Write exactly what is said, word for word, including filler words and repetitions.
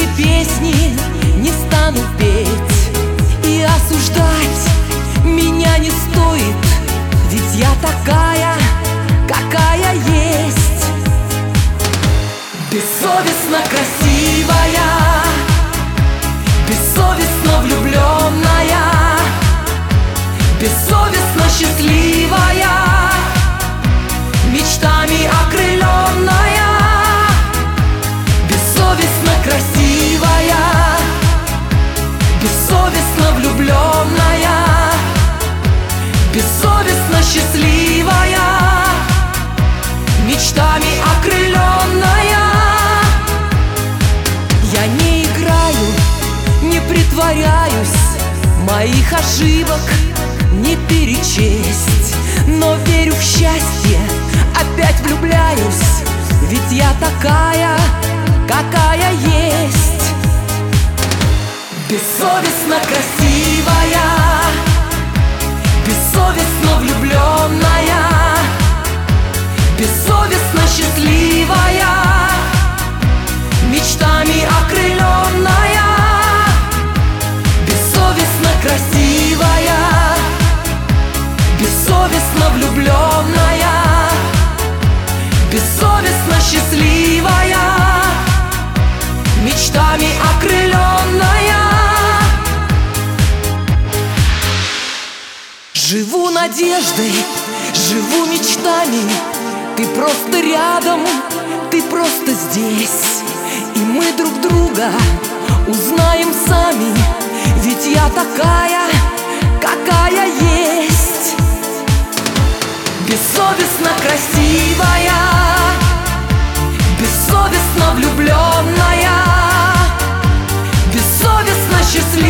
песни не стану петь, и осуждать меня не стоит, ведь я такая, какая есть. Бессовестно красивая, бессовестно влюбленная, бессовестно счастливая, мечтами окрыленная. Бессовестно красивая, бессовестно влюбленная, бессовестно счастливая, мечтами окрыленная. Я не играю, не притворяюсь, моих ошибок не перечесть, но верю в счастье, опять влюбляюсь, ведь я такая, какая есть. Бессовестно красивая, бессовестно влюбленная, бессовестно счастливая, мечтами окрыленная. Бессовестно красивая, бессовестно влюбленная, бессовестно счастливая, мечтами окрыленная. Живу надеждой, живу мечтами, ты просто рядом, ты просто здесь, и мы друг друга узнаем сами, ведь я такая, какая есть. Бессовестно красивая, бессовестно влюбленная, бессовестно счастливая,